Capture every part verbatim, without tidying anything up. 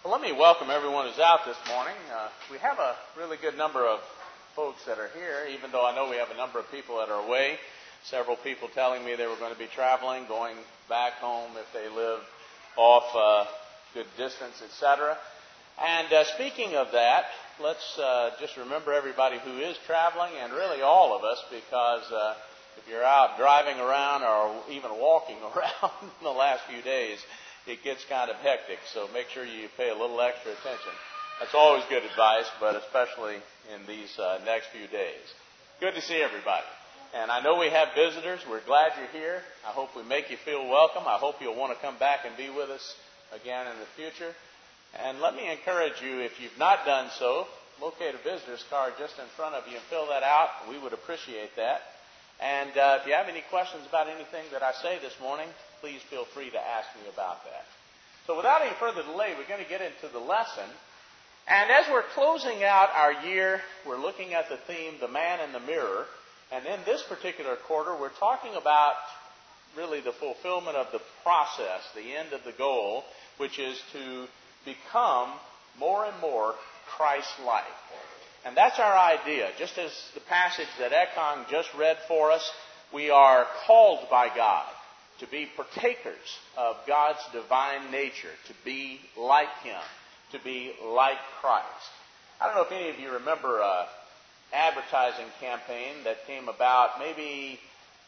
Well, let me welcome everyone who's out this morning. Uh, we have a really good number of folks that are here, even though I know we have a number of people that are away. Several people telling me they were going to be traveling, going back home if they live off a good distance, et cetera. And uh, speaking of that, let's uh, just remember everybody who is traveling, and really all of us, because uh, if you're out driving around or even walking around in the last few days, it gets kind of hectic. So make sure you pay a little extra attention. That's always good advice, but especially in these uh, next few days. Good to see everybody. And I know we have visitors. We're glad you're here. I hope we make you feel welcome. I hope you'll want to come back and be with us again in the future. And let me encourage you, if you've not done so, locate a visitor's card just in front of you and fill that out. We would appreciate that. And uh, if you have any questions about anything that I say this morning, please feel free to ask me about that. So without any further delay, we're going to get into the lesson. And as we're closing out our year, we're looking at the theme, The Man in the Mirror. And in this particular quarter, we're talking about really the fulfillment of the process, the end of the goal, which is to become more and more Christ-like. And that's our idea. Just as the passage that Ekong just read for us, we are called by God to be partakers of God's divine nature, to be like Him, to be like Christ. I don't know if any of you remember an advertising campaign that came about maybe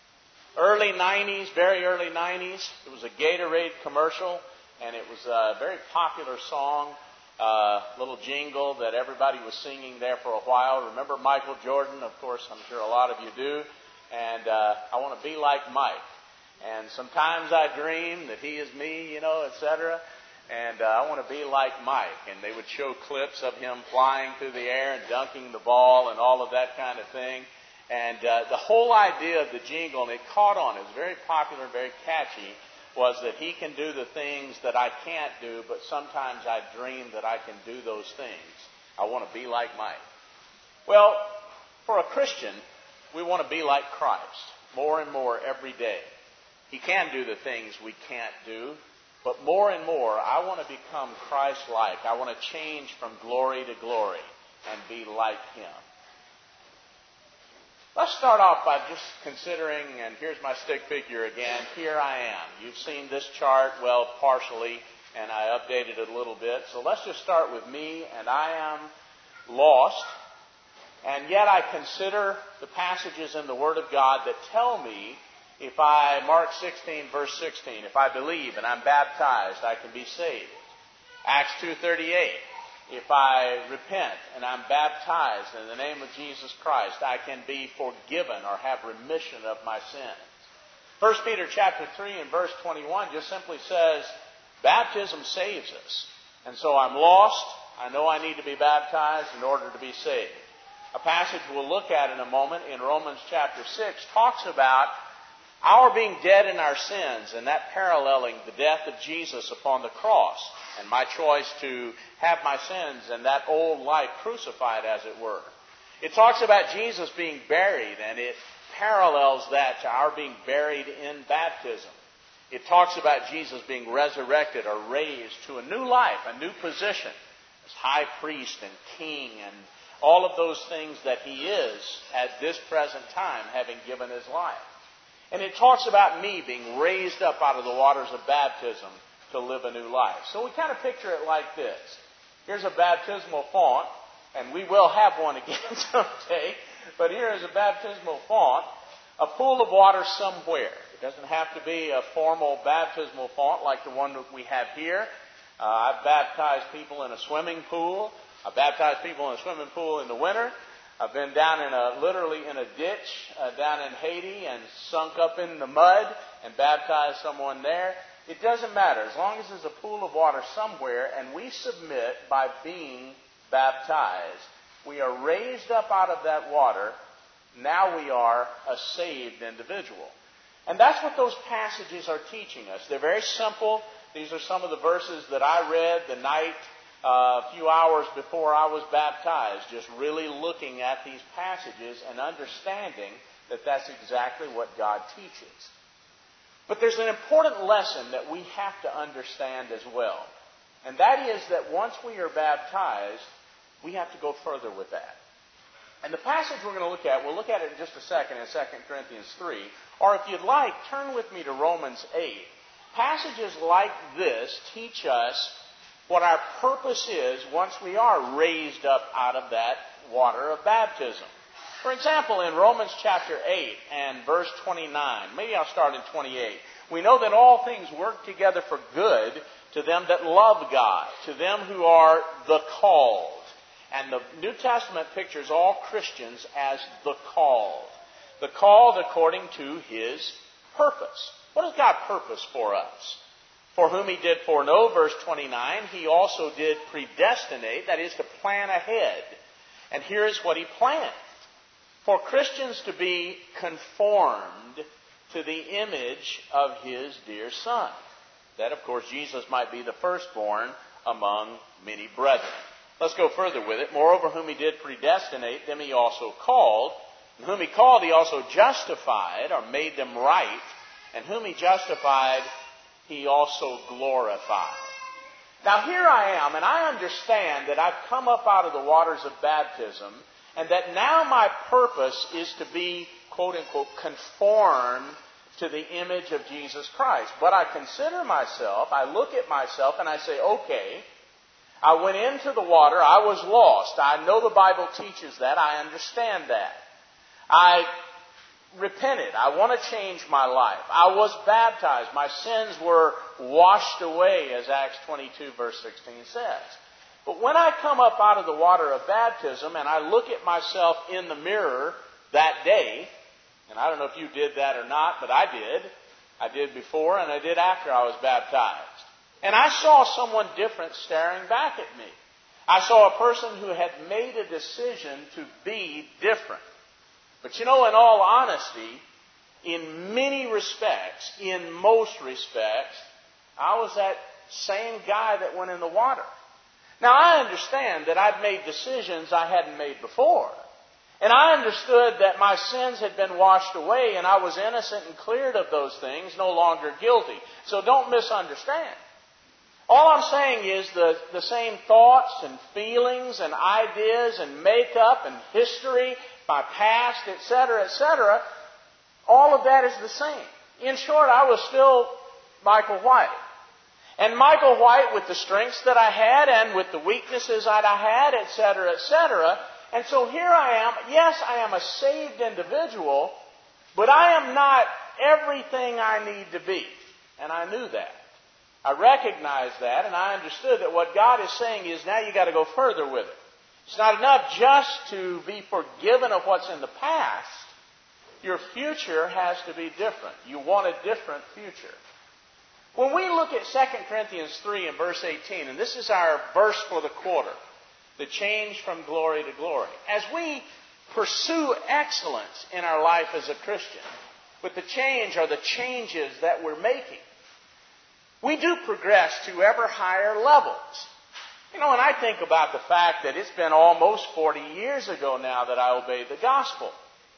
early nineties, very early nineties. It was a Gatorade commercial, and it was a very popular song, a little jingle that everybody was singing there for a while. Remember Michael Jordan? Of course, I'm sure a lot of you do. And uh, I want to be like Mike. And sometimes I dream that he is me, you know, et cetera. And uh, I want to be like Mike. And they would show clips of him flying through the air and dunking the ball and all of that kind of thing. And uh, the whole idea of the jingle, and it caught on, it was very popular, very catchy, was that he can do the things that I can't do, but sometimes I dream that I can do those things. I want to be like Mike. Well, for a Christian, we want to be like Christ more and more every day. He can do the things we can't do, but more and more, I want to become Christ-like. I want to change from glory to glory and be like Him. Let's start off by just considering, and here's my stick figure again. Here I am. You've seen this chart, well, partially, and I updated it a little bit. So let's just start with me, and I am lost. And yet I consider the passages in the Word of God that tell me, if I, Mark sixteen, verse sixteen, if I believe and I'm baptized, I can be saved. Acts two thirty-eight, if I repent and I'm baptized in the name of Jesus Christ, I can be forgiven or have remission of my sins. First Peter chapter three and verse twenty-one just simply says, baptism saves us. And so I'm lost. I know I need to be baptized in order to be saved. A passage we'll look at in a moment in Romans chapter six talks about our being dead in our sins, and that paralleling the death of Jesus upon the cross, and my choice to have my sins and that old life crucified, as it were. It talks about Jesus being buried, and it parallels that to our being buried in baptism. It talks about Jesus being resurrected or raised to a new life, a new position as high priest and king and all of those things that He is at this present time, having given His life. And it talks about me being raised up out of the waters of baptism to live a new life. So we kind of picture it like this. Here's a baptismal font, and we will have one again someday, but here is a baptismal font, a pool of water somewhere. It doesn't have to be a formal baptismal font like the one that we have here. Uh, I've baptized people in a swimming pool. I've baptized people in a swimming pool in the winter. I've been down in a, literally in a ditch uh, down in Haiti and sunk up in the mud and baptized someone there. It doesn't matter. As long as there's a pool of water somewhere and we submit by being baptized, we are raised up out of that water. Now we are a saved individual. And that's what those passages are teaching us. They're very simple. These are some of the verses that I read the night Uh, a few hours before I was baptized, just really looking at these passages and understanding that that's exactly what God teaches. But there's an important lesson that we have to understand as well. And that is that once we are baptized, we have to go further with that. And the passage we're going to look at, we'll look at it in just a second in Second Corinthians three. Or if you'd like, turn with me to Romans eight. Passages like this teach us what our purpose is once we are raised up out of that water of baptism. For example, in Romans chapter eight and verse twenty-nine, maybe I'll start in twenty-eight. We know that all things work together for good to them that love God, to them who are the called. And the New Testament pictures all Christians as the called. The called according to His purpose. What does God purpose for us? For whom He did foreknow, verse twenty-nine, He also did predestinate, that is to plan ahead. And here's what He planned. For Christians to be conformed to the image of His dear Son. That, of course, Jesus might be the firstborn among many brethren. Let's go further with it. Moreover, whom He did predestinate, them He also called. And whom He called, He also justified, or made them right. And whom He justified, He also glorified. Now here I am, and I understand that I've come up out of the waters of baptism, and that now my purpose is to be, quote unquote, conformed to the image of Jesus Christ. But I consider myself, I look at myself, and I say, okay, I went into the water, I was lost. I know the Bible teaches that, I understand that. I repented. I want to change my life. I was baptized. My sins were washed away, as Acts twenty-two, verse sixteen says. But when I come up out of the water of baptism and I look at myself in the mirror that day, and I don't know if you did that or not, but I did. I did before and I did after I was baptized. And I saw someone different staring back at me. I saw a person who had made a decision to be different. But you know, in all honesty, in many respects, in most respects, I was that same guy that went in the water. Now, I understand that I'd made decisions I hadn't made before. And I understood that my sins had been washed away and I was innocent and cleared of those things, no longer guilty. So don't misunderstand. All I'm saying is the, the same thoughts and feelings and ideas and makeup and history, my past, et cetera, et cetera, all of that is the same. In short, I was still Michael White. And Michael White with the strengths that I had and with the weaknesses that I had, et cetera, et cetera. And so here I am. Yes, I am a saved individual, but I am not everything I need to be. And I knew that. I recognized that, and I understood that what God is saying is now you've got to go further with it. It's not enough just to be forgiven of what's in the past. Your future has to be different. You want a different future. When we look at Second Corinthians three and verse eighteen, and this is our verse for the quarter, the change from glory to glory. As we pursue excellence in our life as a Christian, with the change or the changes that we're making, we do progress to ever higher levels. You know, and I think about the fact that it's been almost forty years ago now that I obeyed the gospel.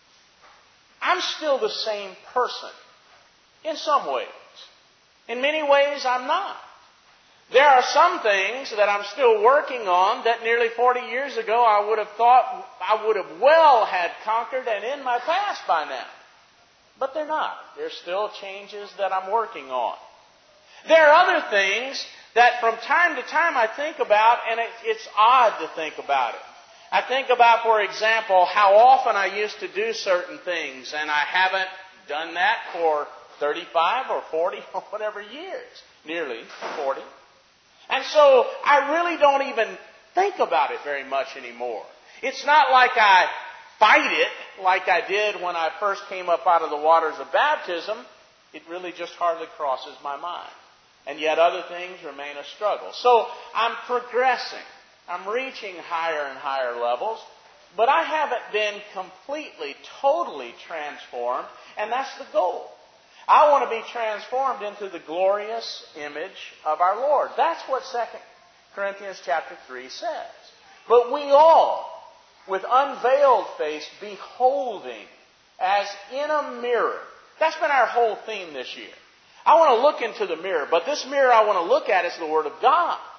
I'm still the same person in some ways. In many ways, I'm not. There are some things that I'm still working on that nearly forty years ago I would have thought I would have well had conquered and in my past by now. But they're not. There's still changes that I'm working on. There are other things that from time to time I think about, and it, it's odd to think about it. I think about, for example, how often I used to do certain things, and I haven't done that for thirty-five or forty or whatever years. Nearly forty. And so I really don't even think about it very much anymore. It's not like I fight it like I did when I first came up out of the waters of baptism. It really just hardly crosses my mind. And yet other things remain a struggle. So I'm progressing. I'm reaching higher and higher levels. But I haven't been completely, totally transformed. And that's the goal. I want to be transformed into the glorious image of our Lord. That's what Second Corinthians chapter three says. But we all, with unveiled face, beholding as in a mirror. That's been our whole theme this year. I want to look into the mirror, but this mirror I want to look at is the Word of God.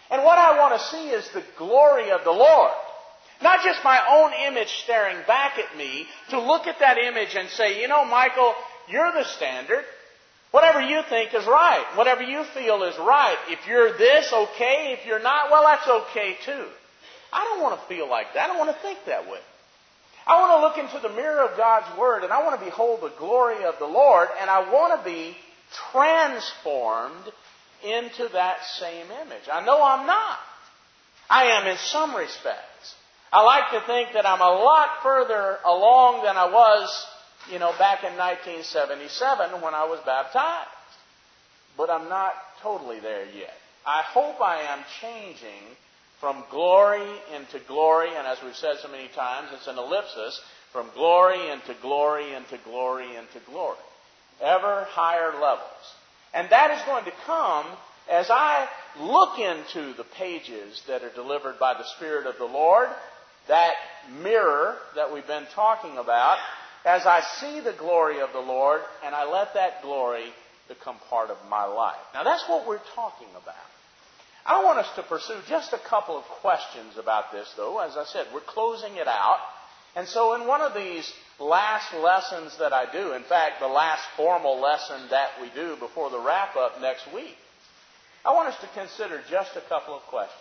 And what I want to see is the glory of the Lord. Not just my own image staring back at me, to look at that image and say, you know, Michael, you're the standard. Whatever you think is right. Whatever you feel is right. If you're this, okay. If you're not, well, that's okay too. I don't want to feel like that. I don't want to think that way. I want to look into the mirror of God's Word, and I want to behold the glory of the Lord, and I want to be transformed into that same image. I know I'm not. I am in some respects. I like to think that I'm a lot further along than I was, you know, back in nineteen seventy-seven when I was baptized. But I'm not totally there yet. I hope I am changing from glory into glory, and as we've said so many times, it's an ellipsis, from glory into glory into glory into glory. Ever higher levels. And that is going to come as I look into the pages that are delivered by the Spirit of the Lord, that mirror that we've been talking about, as I see the glory of the Lord, and I let that glory become part of my life. Now that's what we're talking about. I want us to pursue just a couple of questions about this, though. As I said, we're closing it out. And so in one of these last lessons that I do, in fact, the last formal lesson that we do before the wrap-up next week, I want us to consider just a couple of questions.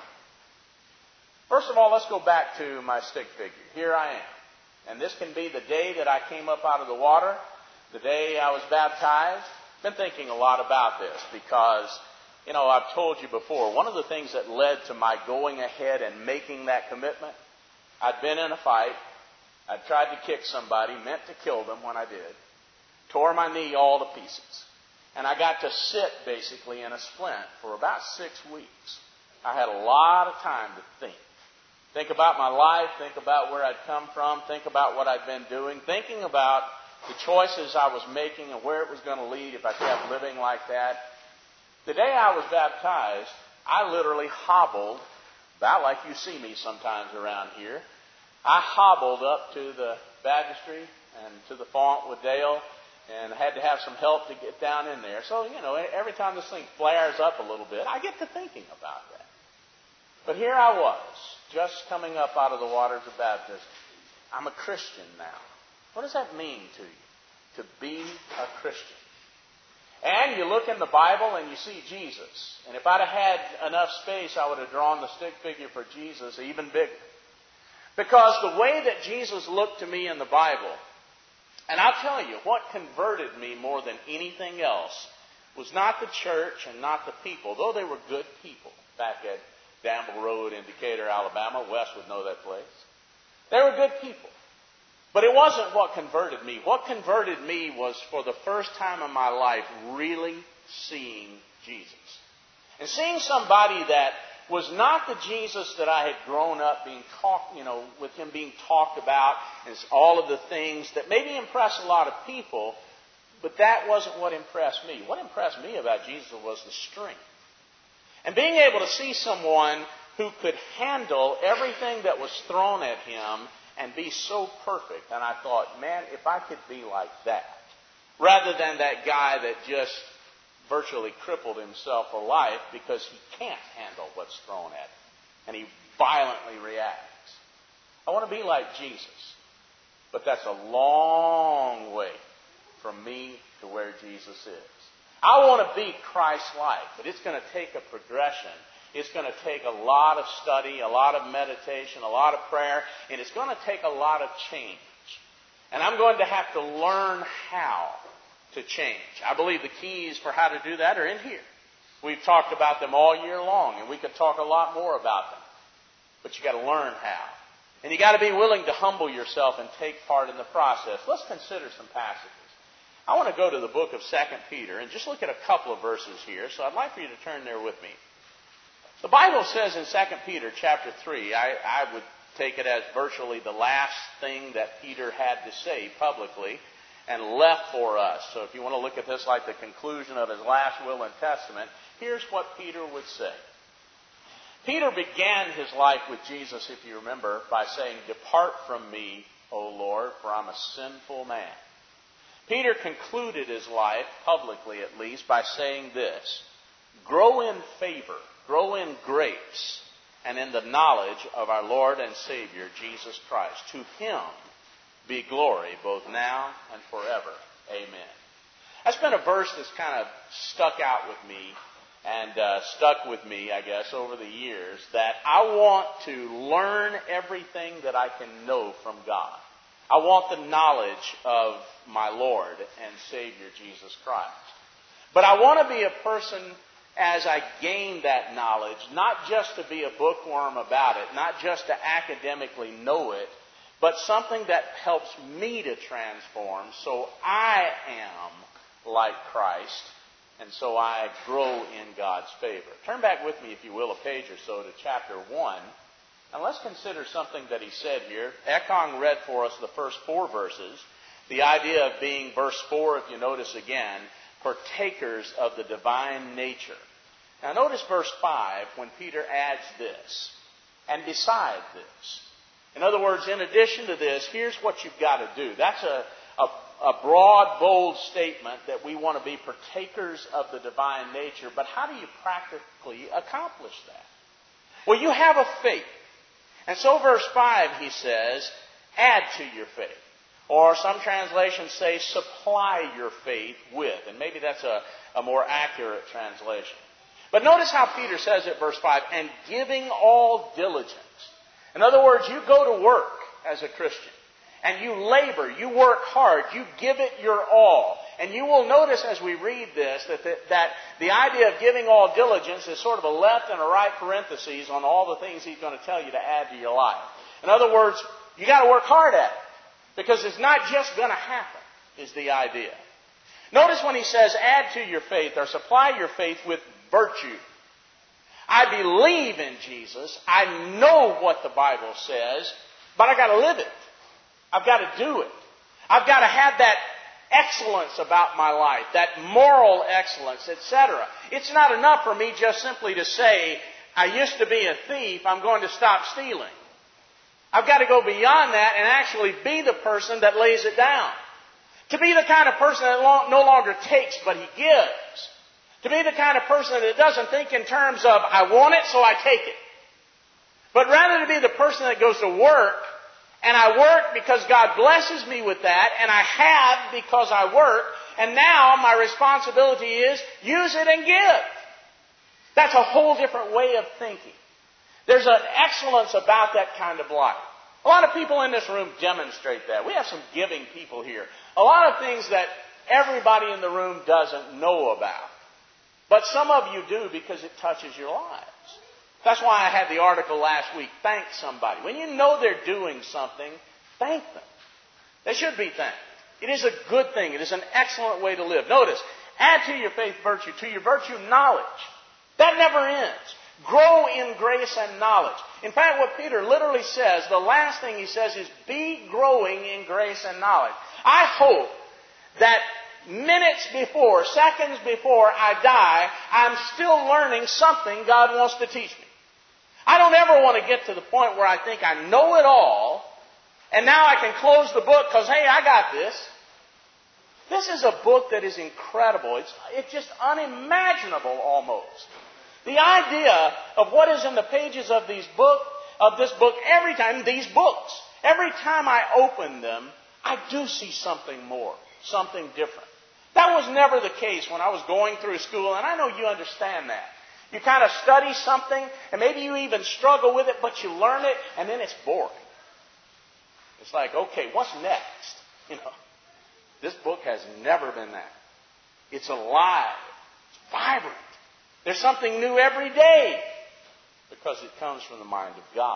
First of all, let's go back to my stick figure. Here I am. And this can be the day that I came up out of the water, the day I was baptized. I've been thinking a lot about this because, you know, I've told you before, one of the things that led to my going ahead and making that commitment, I'd been in a fight. I'd tried to kick somebody, meant to kill them when I did. Tore my knee all to pieces. And I got to sit basically in a splint for about six weeks. I had a lot of time to think. Think about my life, think about where I'd come from, think about what I'd been doing, thinking about the choices I was making and where it was going to lead if I kept living like that. The day I was baptized, I literally hobbled, about like you see me sometimes around here. I hobbled up to the baptistry and to the font with Dale and had to have some help to get down in there. So, you know, every time this thing flares up a little bit, I get to thinking about that. But here I was, just coming up out of the waters of baptism. I'm a Christian now. What does that mean to you, to be a Christian? And you look in the Bible and you see Jesus. And if I'd have had enough space, I would have drawn the stick figure for Jesus even bigger. Because the way that Jesus looked to me in the Bible, and I'll tell you, what converted me more than anything else was not the church and not the people, though they were good people back at Damble Road in Decatur, Alabama. Wes would know that place. They were good people. But it wasn't what converted me. What converted me was, for the first time in my life, really seeing Jesus. And seeing somebody that was not the Jesus that I had grown up being talked, you know, with him being talked about, and all of the things that maybe impress a lot of people, but that wasn't what impressed me. What impressed me about Jesus was the strength. And being able to see someone who could handle everything that was thrown at him and be so perfect. And I thought, man, if I could be like that, rather than that guy that just virtually crippled himself for life because he can't handle what's thrown at him, and he violently reacts. I want to be like Jesus. But that's a long way from me to where Jesus is. I want to be Christ-like, but it's going to take a progression. It's going to take a lot of study, a lot of meditation, a lot of prayer, and it's going to take a lot of change. And I'm going to have to learn how to change. I believe the keys for how to do that are in here. We've talked about them all year long, and we could talk a lot more about them. But you've got to learn how. And you've got to be willing to humble yourself and take part in the process. Let's consider some passages. I want to go to the book of Second Peter and just look at a couple of verses here. So I'd like for you to turn there with me. The Bible says in Second Peter chapter three, I, I would take it as virtually the last thing that Peter had to say publicly and left for us. So if you want to look at this like the conclusion of his last will and testament, here's what Peter would say. Peter began his life with Jesus, if you remember, by saying, "Depart from me, O Lord, for I'm a sinful man." Peter concluded his life, publicly at least, by saying this: grow in favor, grow grow in grace and in the knowledge of our Lord and Savior, Jesus Christ. To Him be glory both now and forever. Amen. That's been a verse that's kind of stuck out with me and uh, stuck with me, I guess, over the years, that I want to learn everything that I can know from God. I want the knowledge of my Lord and Savior, Jesus Christ. But I want to be a person, as I gain that knowledge, not just to be a bookworm about it, not just to academically know it, but something that helps me to transform so I am like Christ and so I grow in God's favor. Turn back with me, if you will, a page or so to chapter one. And let's consider something that he said here. Ekong read for us the first four verses. The idea of being, verse four, if you notice again, partakers of the divine nature. Now notice verse five when Peter adds this. And beside this. In other words, in addition to this, here's what you've got to do. That's a, a, a broad, bold statement that we want to be partakers of the divine nature. But how do you practically accomplish that? Well, you have a faith. And so verse five, he says, add to your faith. Or some translations say, supply your faith with. And maybe that's a, a more accurate translation. But notice how Peter says it, verse five, and giving all diligence. In other words, you go to work as a Christian. And you labor, you work hard, you give it your all. And you will notice as we read this that the, that the idea of giving all diligence is sort of a left and a right parentheses on all the things he's going to tell you to add to your life. In other words, you got to work hard at it. Because it's not just going to happen, is the idea. Notice when he says, add to your faith or supply your faith with virtue. I believe in Jesus. I know what the Bible says, but I've got to live it. I've got to do it. I've got to have that excellence about my life, that moral excellence, et cetera. It's not enough for me just simply to say, I used to be a thief, I'm going to stop stealing. I've got to go beyond that and actually be the person that lays it down. To be the kind of person that no longer takes, but he gives. To be the kind of person that doesn't think in terms of, I want it, so I take it. But rather to be the person that goes to work, and I work because God blesses me with that, and I have because I work, and now my responsibility is, use it and give. That's a whole different way of thinking. There's an excellence about that kind of life. A lot of people in this room demonstrate that. We have some giving people here. A lot of things that everybody in the room doesn't know about. But some of you do because it touches your lives. That's why I had the article last week, thank somebody. When you know they're doing something, thank them. They should be thanked. It is a good thing. It is an excellent way to live. Notice, add to your faith virtue, to your virtue knowledge. That never ends. Grow in grace and knowledge. In fact, what Peter literally says, the last thing he says is, be growing in grace and knowledge. I hope that minutes before, seconds before I die, I'm still learning something God wants to teach me. I don't ever want to get to the point where I think I know it all, and now I can close the book because, hey, I got this. This is a book that is incredible. It's, it's just unimaginable almost. The idea of what is in the pages of these book, of this book, every time, these books, every time I open them, I do see something more, something different. That was never the case when I was going through school, and I know you understand that. You kind of study something, and maybe you even struggle with it, but you learn it, and then it's boring. It's like, okay, what's next? You know, this book has never been that. It's alive. It's vibrant. There's something new every day because it comes from the mind of God.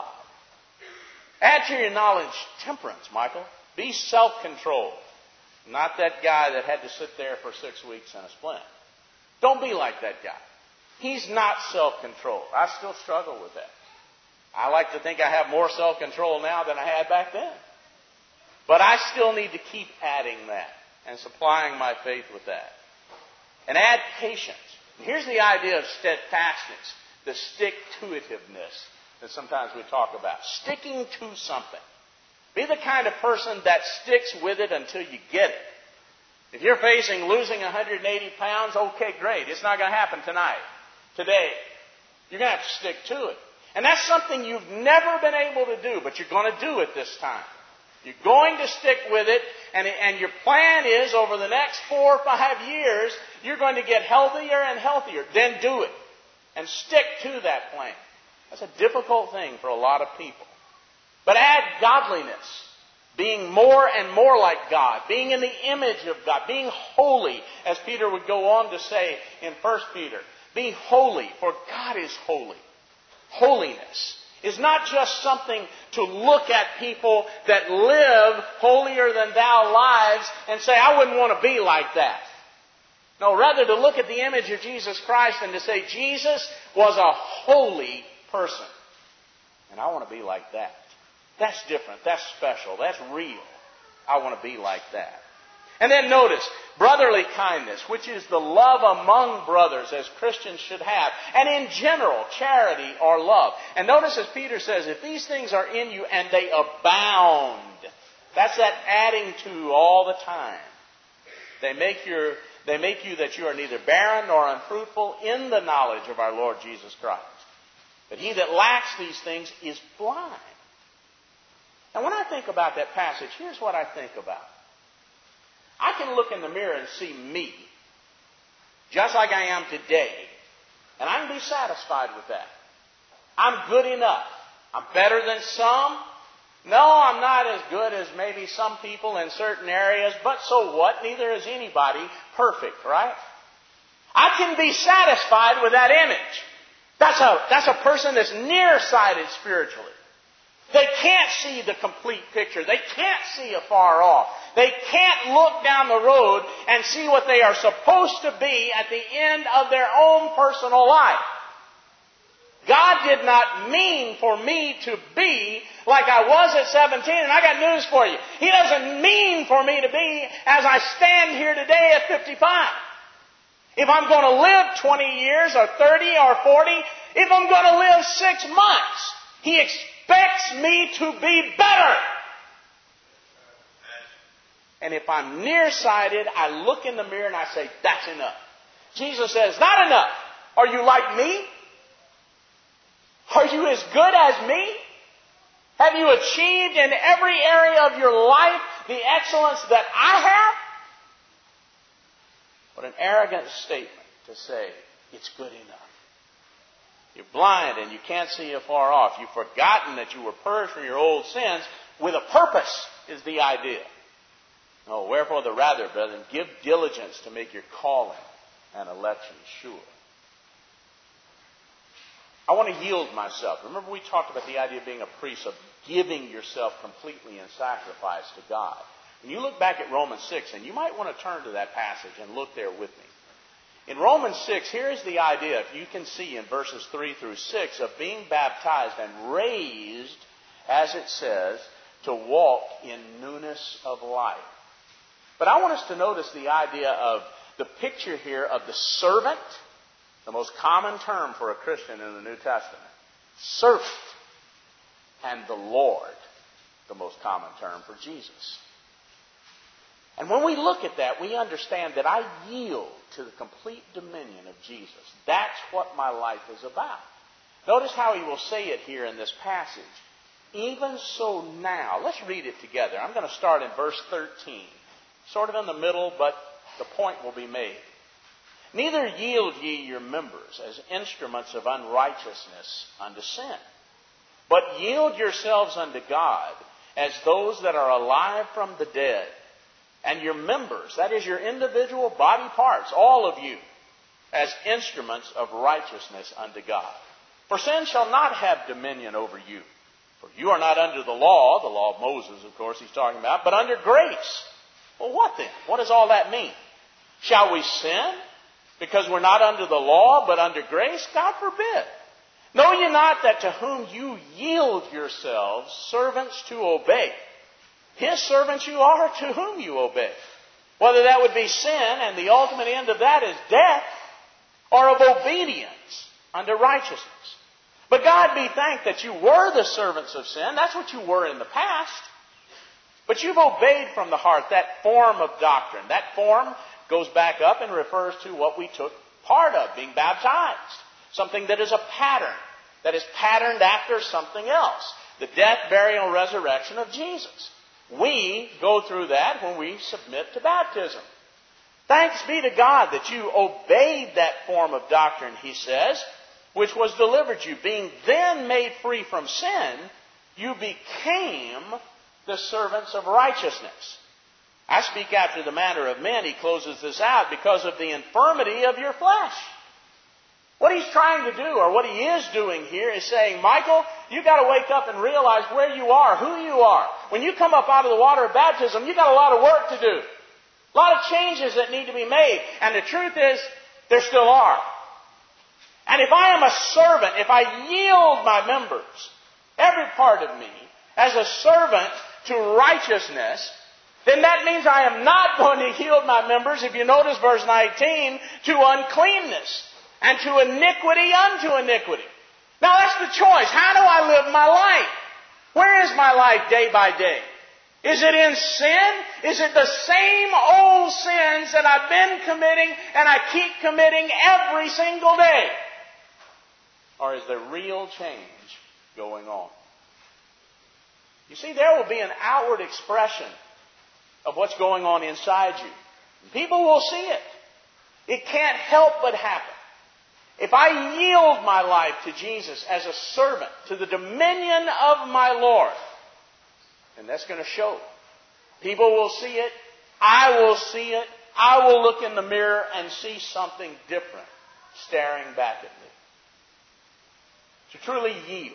Add to your knowledge temperance, Michael. Be self-controlled. Not that guy that had to sit there for six weeks in a splint. Don't be like that guy. He's not self-controlled. I still struggle with that. I like to think I have more self-control now than I had back then. But I still need to keep adding that and supplying my faith with that. And add patience. Here's the idea of steadfastness, the stick-to-itiveness that sometimes we talk about. Sticking to something. Be the kind of person that sticks with it until you get it. If you're facing losing one hundred eighty pounds, okay, great. It's not going to happen tonight, today. You're going to have to stick to it. And that's something you've never been able to do, but you're going to do it this time. You're going to stick with it, and, and your plan is over the next four or five years, you're going to get healthier and healthier. Then do it. And stick to that plan. That's a difficult thing for a lot of people. But add godliness. Being more and more like God. Being in the image of God. Being holy, as Peter would go on to say in First Peter. Be holy, for God is holy. Holiness is not just something to look at people that live holier than thou lives and say, I wouldn't want to be like that. No, rather to look at the image of Jesus Christ and to say, Jesus was a holy person. And I want to be like that. That's different. That's special. That's real. I want to be like that. And then notice, brotherly kindness, which is the love among brothers as Christians should have. And in general, charity or love. And notice as Peter says, if these things are in you and they abound, that's that adding to all the time. They make your, they make you that you are neither barren nor unfruitful in the knowledge of our Lord Jesus Christ. But he that lacks these things is blind. And when I think about that passage, here's what I think about. I can look in the mirror and see me, just like I am today, and I can be satisfied with that. I'm good enough. I'm better than some. No, I'm not as good as maybe some people in certain areas, but so what? Neither is anybody perfect, right? I can be satisfied with that image. That's a, that's a person that's nearsighted spiritually. They can't see the complete picture. They can't see afar off. They can't look down the road and see what they are supposed to be at the end of their own personal life. God did not mean for me to be like I was at seventeen, and I got news for you. He doesn't mean for me to be as I stand here today at fifty-five. If I'm going to live twenty years or thirty or forty, if I'm going to live six months, He expects me to be better. And if I'm nearsighted, I look in the mirror and I say, that's enough. Jesus says, not enough. Are you like me? Are you as good as me? Have you achieved in every area of your life the excellence that I have? What an arrogant statement to say, it's good enough. You're blind and you can't see afar off. You've forgotten that you were purged from your old sins with a purpose, is the idea. Oh, wherefore the rather, brethren, give diligence to make your calling and election sure. I want to yield myself. Remember we talked about the idea of being a priest, of giving yourself completely in sacrifice to God. When you look back at Romans six, and you might want to turn to that passage and look there with me. In Romans six, here is the idea, if you can see in verses three through six, of being baptized and raised, as it says, to walk in newness of life. But I want us to notice the idea of the picture here of the servant, the most common term for a Christian in the New Testament. Servant. And the Lord, the most common term for Jesus. And when we look at that, we understand that I yield to the complete dominion of Jesus. That's what my life is about. Notice how he will say it here in this passage. Even so now. Let's read it together. I'm going to start in verse thirteen. Sort of in the middle, but the point will be made. Neither yield ye your members as instruments of unrighteousness unto sin, but yield yourselves unto God as those that are alive from the dead, and your members, that is your individual body parts, all of you, as instruments of righteousness unto God. For sin shall not have dominion over you. For you are not under the law, the law of Moses, of course, he's talking about, but under grace. Well, what then? What does all that mean? Shall we sin because we're not under the law, but under grace? God forbid. Know ye not that to whom you yield yourselves servants to obey, his servants you are to whom you obey? Whether that would be sin, and the ultimate end of that is death, or of obedience unto righteousness. But God be thanked that you were the servants of sin. That's what you were in the past. But you've obeyed from the heart that form of doctrine. That form goes back up and refers to what we took part of, being baptized. Something that is a pattern, that is patterned after something else. The death, burial, and resurrection of Jesus. We go through that when we submit to baptism. Thanks be to God that you obeyed that form of doctrine, he says, which was delivered to you. Being then made free from sin, you became the servants of righteousness. I speak after the manner of men, he closes this out, because of the infirmity of your flesh. What he's trying to do, or what he is doing here, is saying, Michael, you've got to wake up and realize where you are, who you are. When you come up out of the water of baptism, you've got a lot of work to do. A lot of changes that need to be made. And the truth is, there still are. And if I am a servant, if I yield my members, every part of me, as a servant to righteousness, then that means I am not going to yield my members, if you notice verse nineteen, to uncleanness and to iniquity unto iniquity. Now that's the choice. How do I live my life? Where is my life day by day? Is it in sin? Is it the same old sins that I've been committing and I keep committing every single day? Or is there real change going on? You see, there will be an outward expression of what's going on inside you. People will see it. It can't help but happen. If I yield my life to Jesus as a servant to the dominion of my Lord, then that's going to show. People will see it. I will see it. I will look in the mirror and see something different staring back at me. To truly yield,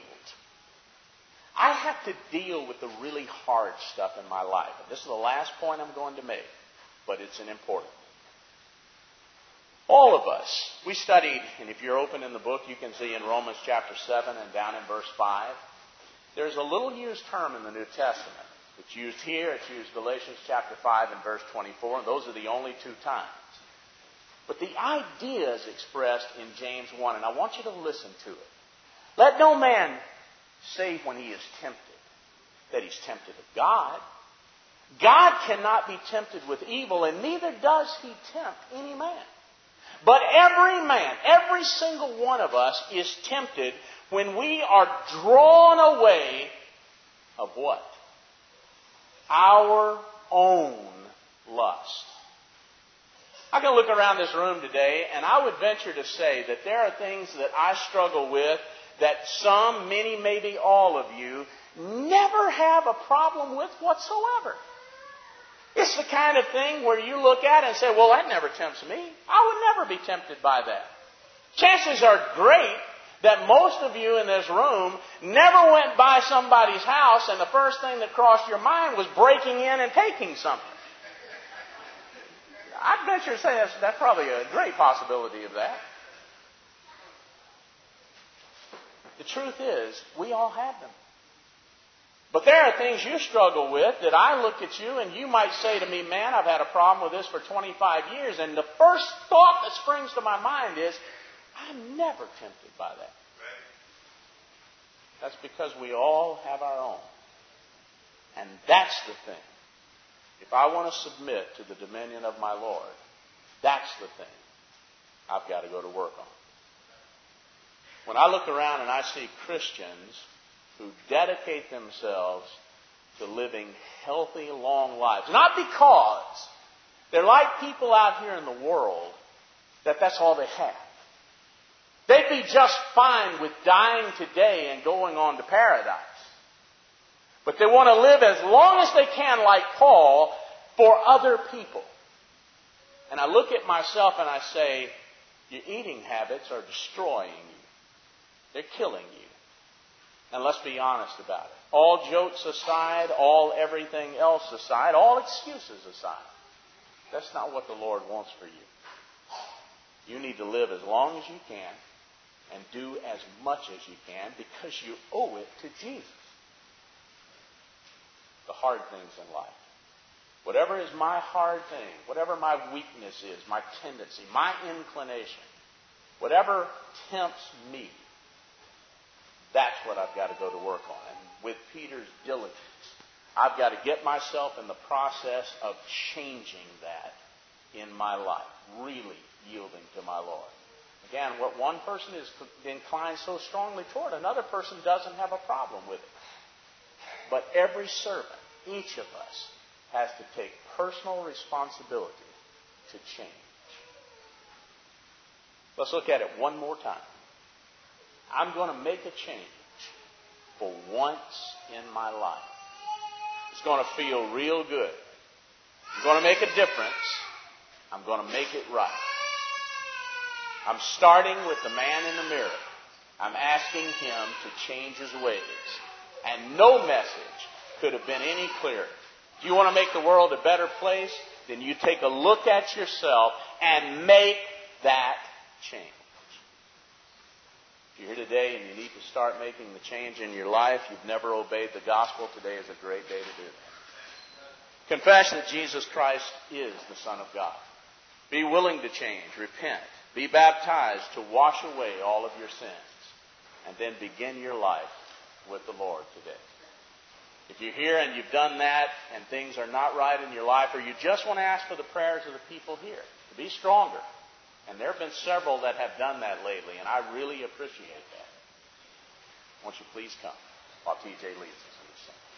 I have to deal with the really hard stuff in my life. And this is the last point I'm going to make, but it's an important one. All of us, we studied, and if you're open in the book, you can see in Romans chapter seven and down in verse five, there's a little used term in the New Testament. It's used here, it's used Galatians chapter five and verse twenty-four, and those are the only two times. But the idea is expressed in James one, and I want you to listen to it. Let no man say when he is tempted that he's tempted of God. God cannot be tempted with evil, and neither does he tempt any man. But every man, every single one of us is tempted when we are drawn away of what? Our own lust. I can look around this room today, and I would venture to say that there are things that I struggle with that some, many, maybe all of you never have a problem with whatsoever. It's the kind of thing where you look at it and say, well, that never tempts me. I would never be tempted by that. Chances are great that most of you in this room never went by somebody's house and the first thing that crossed your mind was breaking in and taking something. I'd venture to say that's, that's probably a great possibility of that. The truth is, we all have them. But there are things you struggle with that I look at you and you might say to me, man, I've had a problem with this for twenty-five years. And the first thought that springs to my mind is, I'm never tempted by that. That's because we all have our own. And that's the thing. If I want to submit to the dominion of my Lord, that's the thing I've got to go to work on. When I look around and I see Christians who dedicate themselves to living healthy, long lives, not because they're like people out here in the world that that's all they have. They'd be just fine with dying today and going on to paradise. But they want to live as long as they can, like Paul, for other people. And I look at myself and I say, your eating habits are destroying you. They're killing you. And let's be honest about it. All jokes aside, all everything else aside, all excuses aside, that's not what the Lord wants for you. You need to live as long as you can and do as much as you can because you owe it to Jesus. The hard things in life. Whatever is my hard thing, whatever my weakness is, my tendency, my inclination, whatever tempts me, that's what I've got to go to work on. And with Peter's diligence, I've got to get myself in the process of changing that in my life, really yielding to my Lord. Again, what one person is inclined so strongly toward, another person doesn't have a problem with it. But every servant, each of us, has to take personal responsibility to change. Let's look at it one more time. I'm going to make a change for once in my life. It's going to feel real good. I'm going to make a difference. I'm going to make it right. I'm starting with the man in the mirror. I'm asking him to change his ways. And no message could have been any clearer. If you want to make the world a better place, then you take a look at yourself and make that change. If you're here today and you need to start making the change in your life, you've never obeyed the gospel, today is a great day to do that. Confess that Jesus Christ is the Son of God. Be willing to change, repent, be baptized to wash away all of your sins, and then begin your life with the Lord today. If you're here and you've done that and things are not right in your life, or you just want to ask for the prayers of the people here to be stronger, and there have been several that have done that lately, and I really appreciate that. Won't you please come while T J leads us in this song.